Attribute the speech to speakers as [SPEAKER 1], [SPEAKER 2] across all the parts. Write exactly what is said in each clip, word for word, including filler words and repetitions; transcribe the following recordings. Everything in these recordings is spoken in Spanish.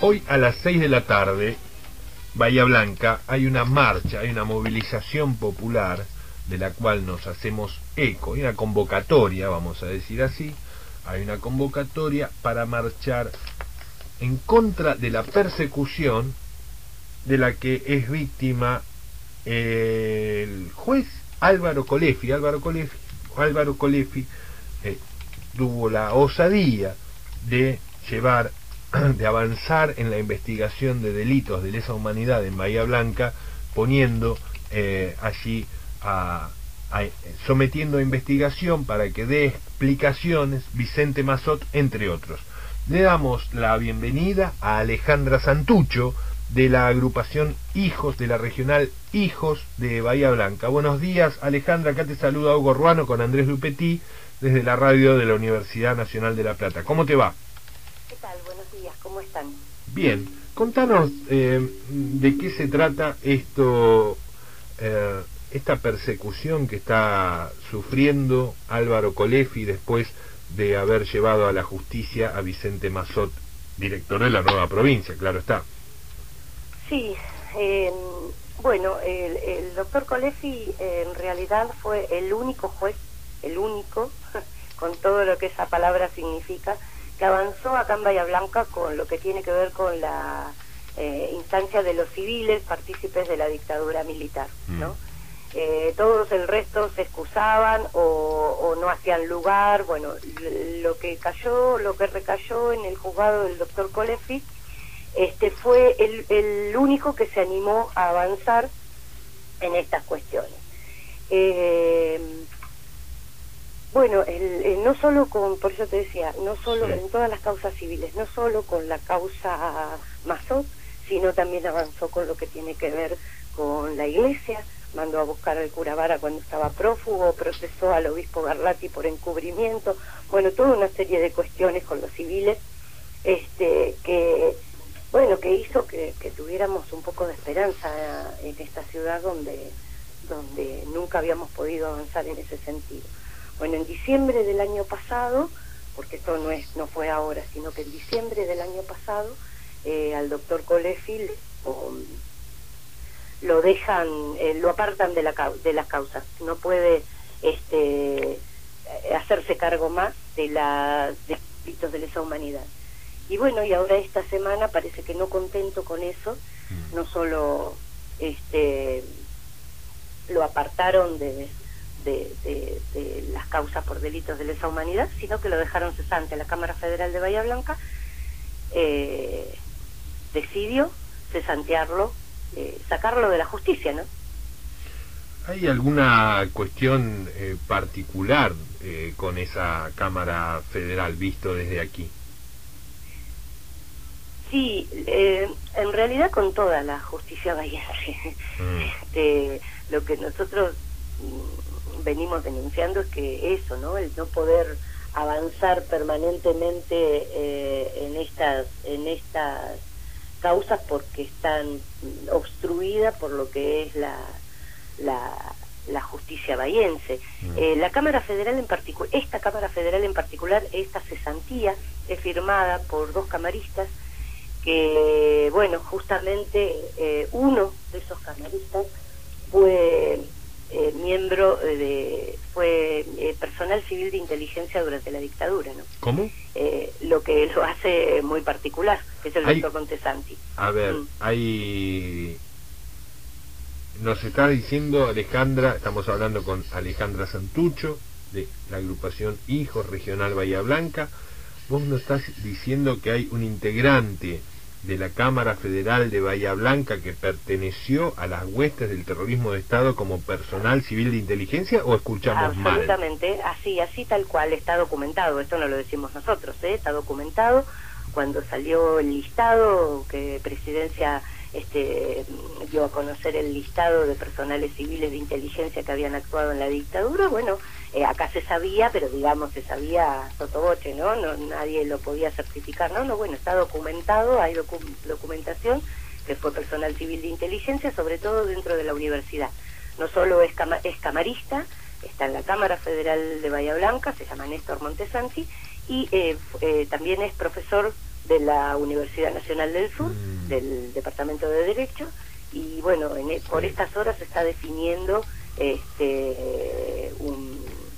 [SPEAKER 1] Hoy a las seis de la tarde, Bahía Blanca, hay una marcha, hay una movilización popular de la cual nos hacemos eco, hay una convocatoria, vamos a decir así, hay una convocatoria para marchar en contra de la persecución de la que es víctima eh, el juez Álvaro Colefi. Álvaro Colefi, Álvaro Colefi eh, tuvo la osadía de llevar, de avanzar en la investigación de delitos de lesa humanidad en Bahía Blanca, poniendo eh, allí a, a, sometiendo a investigación para que dé explicaciones Vicente Massot, entre otros. Le damos la bienvenida a Alejandra Santucho, de la agrupación Hijos, de la regional Hijos de Bahía Blanca. Buenos días, Alejandra, acá te saluda Hugo Ruano con Andrés Lupetti desde la radio de la Universidad Nacional de La Plata. ¿Cómo te va?
[SPEAKER 2] ¿Qué tal? Buenos días, ¿cómo están?
[SPEAKER 1] Bien, contanos eh, de qué se trata esto, eh, esta persecución que está sufriendo Álvaro Colefi después de haber llevado a la justicia a Vicente Massot, director de la nueva provincia, claro está.
[SPEAKER 2] Sí, eh, bueno, el, el doctor Colefi eh, en realidad fue el único juez, el único, con todo lo que esa palabra significa, que avanzó acá en Bahía Blanca con lo que tiene que ver con la eh, instancia de los civiles partícipes de la dictadura militar, ¿no? Mm. Eh, todos el resto se excusaban o, o no hacían lugar. Bueno, lo que cayó, lo que recayó en el juzgado del doctor Colefi, este fue el, el único que se animó a avanzar en estas cuestiones. Eh, bueno, el, el, no solo con, por eso te decía, no solo en todas las causas civiles, no solo con la causa Massot, sino también avanzó con lo que tiene que ver con la iglesia. Mandó a buscar al cura Vara cuando estaba prófugo, procesó al obispo Garlati por encubrimiento, bueno, toda una serie de cuestiones con los civiles, este, que, bueno, que hizo que, que tuviéramos un poco de esperanza en esta ciudad donde, donde nunca habíamos podido avanzar en ese sentido. Bueno, en diciembre del año pasado, porque esto no es, no fue ahora, sino que en diciembre del año pasado, eh, al doctor Colefi um, lo dejan, eh, lo apartan de la de las causas, no puede este hacerse cargo más de la de delitos de lesa humanidad. Y bueno, y ahora esta semana parece que no contento con eso, no solo este lo apartaron de de, de, de las causas por delitos de lesa humanidad, sino que lo dejaron cesante. La Cámara Federal de Bahía Blanca eh, decidió cesantearlo, Eh, sacarlo de la justicia, ¿no?
[SPEAKER 1] ¿Hay alguna cuestión eh, particular eh, con esa Cámara Federal visto desde aquí?
[SPEAKER 2] Sí, eh, en realidad con toda la justicia bahiense. Mm. Este, lo que nosotros mm, venimos denunciando es que eso, ¿no? El no poder avanzar permanentemente eh, en estas, en estas causas porque están obstruidas por lo que es la la, la justicia bahiense. Mm. Eh, la Cámara Federal en particular, esta Cámara Federal en particular, esta cesantía es firmada por dos camaristas que, bueno, justamente eh, uno de esos camaristas fue eh, miembro de, fue eh, personal civil de inteligencia durante la dictadura, ¿no?
[SPEAKER 1] ¿Cómo?
[SPEAKER 2] Eh, lo que lo hace muy particular, que es el hay, doctor Contesanti.
[SPEAKER 1] A ver, mm. hay... Nos está diciendo Alejandra, estamos hablando con Alejandra Santucho, de la agrupación Hijos Regional Bahía Blanca. Vos nos estás diciendo que hay un integrante de la Cámara Federal de Bahía Blanca que perteneció a las huestes del terrorismo de Estado como personal civil de inteligencia, ¿o escuchamos mal?
[SPEAKER 2] Absolutamente, así, así tal cual, está documentado. Esto no lo decimos nosotros, ¿eh? Está documentado. Cuando salió el listado, que Presidencia este dio a conocer el listado de personales civiles de inteligencia que habían actuado en la dictadura, bueno, eh, acá se sabía, pero digamos se sabía sotoboche, ¿no? No, nadie lo podía certificar, no, no, bueno, está documentado, hay docu documentación que fue personal civil de inteligencia, sobre todo dentro de la universidad. No solo es, cama es camarista, está en la Cámara Federal de Bahía Blanca, se llama Néstor Montesanti, y eh, eh, también es profesor de la Universidad Nacional del Sur,
[SPEAKER 1] mm.
[SPEAKER 2] del Departamento de Derecho, y bueno, en, sí. por estas horas se está definiendo este un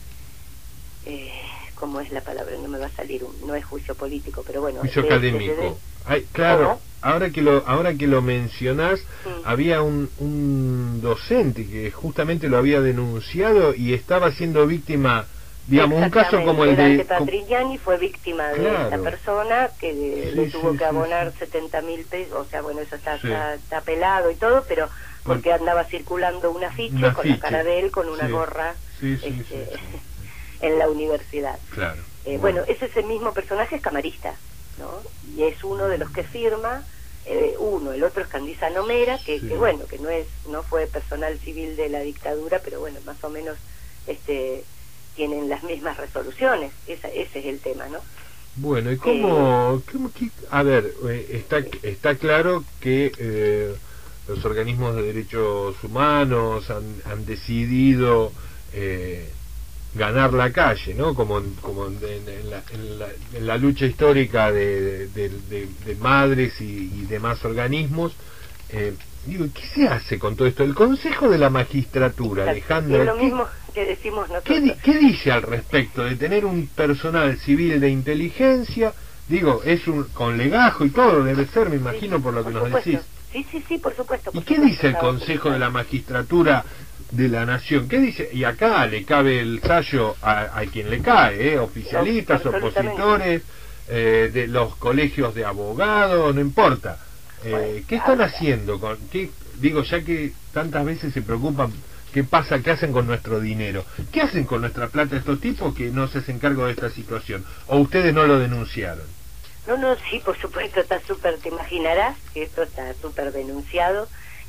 [SPEAKER 2] eh, ¿cómo es la palabra? No me va a salir, un, no es juicio político, pero bueno,
[SPEAKER 1] juicio
[SPEAKER 2] de,
[SPEAKER 1] académico.
[SPEAKER 2] De, de,
[SPEAKER 1] Ay, claro,
[SPEAKER 2] ¿cómo?
[SPEAKER 1] ahora que lo ahora que lo mencionás,
[SPEAKER 2] sí.
[SPEAKER 1] había un, un docente que justamente lo había denunciado y estaba siendo víctima, digamos, un caso como el de
[SPEAKER 2] Patrignani fue víctima
[SPEAKER 1] claro.
[SPEAKER 2] de esta persona que
[SPEAKER 1] sí,
[SPEAKER 2] le tuvo
[SPEAKER 1] sí,
[SPEAKER 2] que abonar
[SPEAKER 1] sí,
[SPEAKER 2] setenta mil pesos, o sea, bueno, eso está,
[SPEAKER 1] sí.
[SPEAKER 2] está, está pelado y todo, pero porque bueno, andaba circulando un afiche
[SPEAKER 1] un
[SPEAKER 2] con la cara de él con una
[SPEAKER 1] sí.
[SPEAKER 2] gorra
[SPEAKER 1] sí, sí,
[SPEAKER 2] este,
[SPEAKER 1] sí, sí.
[SPEAKER 2] en la universidad.
[SPEAKER 1] Claro.
[SPEAKER 2] Eh,
[SPEAKER 1] bueno.
[SPEAKER 2] bueno, ese es el mismo personaje, es camarista, ¿no? Y es uno de los que firma, eh, uno, el otro es Candizano Mera, que,
[SPEAKER 1] sí.
[SPEAKER 2] que bueno, que no es, no fue personal civil de la dictadura, pero bueno, más o menos este tienen las mismas resoluciones, Esa, ese es el tema, ¿no?
[SPEAKER 1] Bueno, ¿y cómo, eh, cómo qué, a ver, eh, está está claro que eh, los organismos de derechos humanos han, han decidido eh, ganar la calle, ¿no? Como, en, como en, en, la, en, la, en la lucha histórica de, de, de, de madres y, y demás organismos. Eh, digo, ¿qué se hace con todo esto? El Consejo de la Magistratura, Alejandra,
[SPEAKER 2] es lo mismo que decimos nosotros.
[SPEAKER 1] ¿qué, ¿Qué dice al respecto de tener un personal civil de inteligencia? Digo, es un con legajo y todo, debe ser, me imagino, sí, por lo que
[SPEAKER 2] por
[SPEAKER 1] nos
[SPEAKER 2] supuesto.
[SPEAKER 1] decís.
[SPEAKER 2] Sí, sí, sí, por supuesto. Por
[SPEAKER 1] ¿Y qué
[SPEAKER 2] supuesto,
[SPEAKER 1] dice el Consejo de la Magistratura de la Nación? ¿Qué dice? Y acá le cabe el sallo a, a quien le cae, ¿eh? Oficialistas, opositores, eh, de los colegios de abogados, no importa. Eh, bueno, ¿Qué están haciendo? con qué, Digo, ya que tantas veces se preocupan qué pasa, qué hacen con nuestro dinero. ¿Qué hacen con nuestra plata estos tipos que no se hacen cargo de esta situación? ¿O ustedes no lo denunciaron?
[SPEAKER 2] No, no, sí, por supuesto, está súper, te imaginarás que esto está súper denunciado.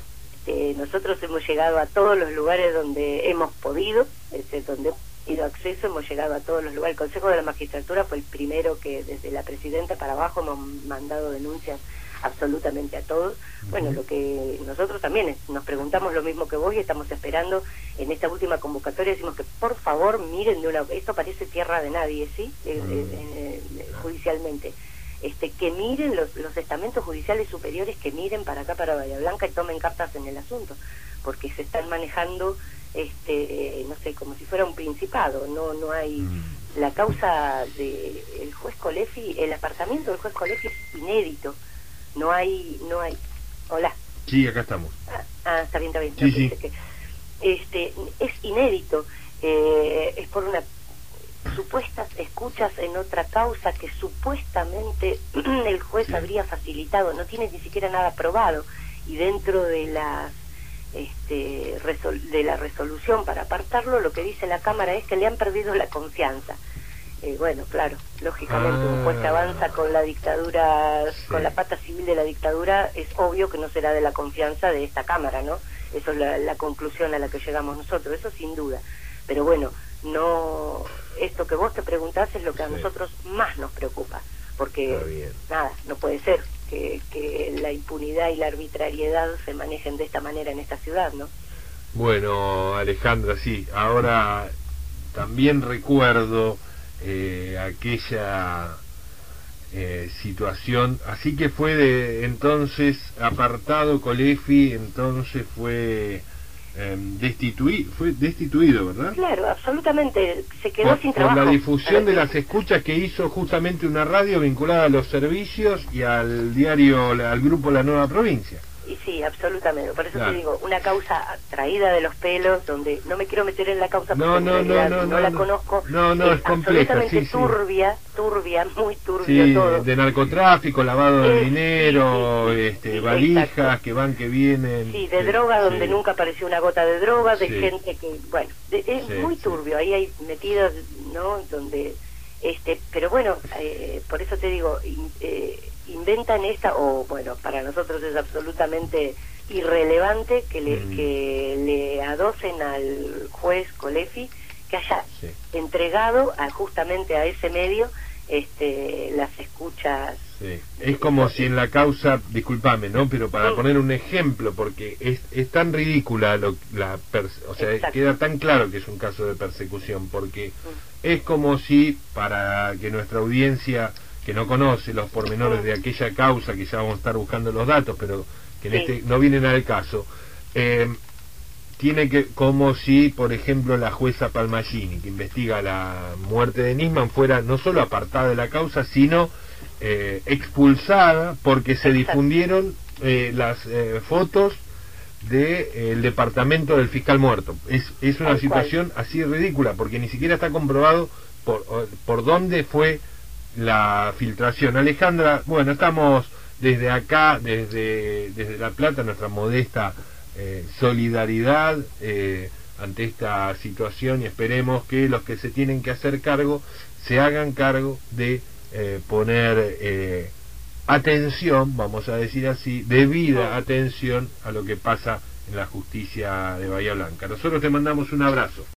[SPEAKER 2] Eh, nosotros hemos llegado a todos los lugares donde hemos podido, este, donde hemos tenido acceso, hemos llegado a todos los lugares. El Consejo de la Magistratura fue el primero que desde la presidenta para abajo hemos mandado denuncias absolutamente a todos. Bueno, lo que nosotros también es, nos preguntamos lo mismo que vos y estamos esperando en esta última convocatoria, decimos que por favor miren de una, esto parece tierra de nadie, ¿sí? Eh, eh, eh, judicialmente. Este, que miren los, los estamentos judiciales superiores, que miren para acá, para Bahía Blanca, y tomen cartas en el asunto, porque se están manejando, este, eh, no sé, como si fuera un principado. No, no hay mm. la causa de el juez Colefi, el apartamiento del juez Colefi es inédito. No hay, no hay. Hola.
[SPEAKER 1] Sí, acá estamos.
[SPEAKER 2] Ah, ah está bien, está bien.
[SPEAKER 1] Sí, sí.
[SPEAKER 2] Que, este, es inédito. Eh, es por una supuestas escuchas en otra causa que supuestamente el juez sí. habría facilitado, no tiene ni siquiera nada aprobado, y dentro de las este, resol de la resolución para apartarlo, lo que dice la Cámara es que le han perdido la confianza. Eh, bueno, claro, lógicamente ah, un juez que avanza con la dictadura, sí. con la pata civil de la dictadura, es obvio que no será de la confianza de esta Cámara, ¿no? Eso es la, la conclusión a la que llegamos nosotros, eso sin duda. Pero bueno, no, esto que vos te preguntás es lo que a sí. nosotros más nos preocupa, porque nada, no puede ser que, que la impunidad y la arbitrariedad se manejen de esta manera en esta ciudad, ¿no?
[SPEAKER 1] Bueno, Alejandra, sí, ahora también recuerdo eh, aquella eh, situación, así que fue de entonces apartado Colefi, entonces fue eh, destituido, fue destituido, ¿verdad? Claro,
[SPEAKER 2] absolutamente, se quedó
[SPEAKER 1] por,
[SPEAKER 2] sin trabajo.
[SPEAKER 1] Por la difusión de las escuchas que hizo justamente una radio vinculada a los servicios y al diario, al grupo La Nueva Provincia.
[SPEAKER 2] Y sí, absolutamente, por eso
[SPEAKER 1] claro.
[SPEAKER 2] te digo, una causa traída de los pelos, donde no me quiero meter en la causa porque
[SPEAKER 1] no,
[SPEAKER 2] en
[SPEAKER 1] no,
[SPEAKER 2] realidad
[SPEAKER 1] no, no,
[SPEAKER 2] no,
[SPEAKER 1] no
[SPEAKER 2] la
[SPEAKER 1] no.
[SPEAKER 2] conozco,
[SPEAKER 1] no, no,
[SPEAKER 2] es,
[SPEAKER 1] es compleja,
[SPEAKER 2] absolutamente
[SPEAKER 1] sí,
[SPEAKER 2] turbia,
[SPEAKER 1] sí.
[SPEAKER 2] turbia, muy turbia
[SPEAKER 1] sí,
[SPEAKER 2] todo.
[SPEAKER 1] De narcotráfico, lavado de
[SPEAKER 2] es,
[SPEAKER 1] dinero,
[SPEAKER 2] sí, sí,
[SPEAKER 1] este,
[SPEAKER 2] sí,
[SPEAKER 1] valijas
[SPEAKER 2] exacto.
[SPEAKER 1] que van, que vienen.
[SPEAKER 2] Sí, de
[SPEAKER 1] sí,
[SPEAKER 2] droga donde
[SPEAKER 1] sí.
[SPEAKER 2] nunca apareció una gota de droga, de
[SPEAKER 1] sí.
[SPEAKER 2] gente que, bueno, de, es
[SPEAKER 1] sí,
[SPEAKER 2] muy turbio, sí. ahí hay metidos, ¿no? Donde, este, pero bueno, eh, por eso te digo, eh, inventan esta, o bueno, para nosotros es absolutamente irrelevante que le, mm. que le adosen al juez Colefi que haya sí. entregado a, justamente a ese medio este, las escuchas.
[SPEAKER 1] Sí. Es como si en la causa, discúlpame, ¿no? Pero para sí. poner un ejemplo, porque es, es tan ridícula, lo, la o sea, Exacto. queda tan claro que es un caso de persecución, porque mm. es como si, para que nuestra audiencia que no conoce los pormenores de aquella causa, que ya vamos a estar buscando los datos, pero que en
[SPEAKER 2] Sí.
[SPEAKER 1] este no vienen al caso, eh, tiene que, como si, por ejemplo, la jueza Palmagini, que investiga la muerte de Nisman, fuera no solo apartada de la causa, sino eh, expulsada porque se
[SPEAKER 2] Exacto.
[SPEAKER 1] difundieron eh, las eh, fotos del de, departamento del fiscal muerto. Es, es una
[SPEAKER 2] Tal
[SPEAKER 1] situación
[SPEAKER 2] cual.
[SPEAKER 1] así ridícula, porque ni siquiera está comprobado por, por dónde fue la filtración. Alejandra, bueno, estamos desde acá, desde, desde La Plata, nuestra modesta eh, solidaridad eh, ante esta situación, y esperemos que los que se tienen que hacer cargo se hagan cargo de eh, poner eh, atención, vamos a decir así, debida atención a lo que pasa en la justicia de Bahía Blanca. Nosotros te mandamos un abrazo.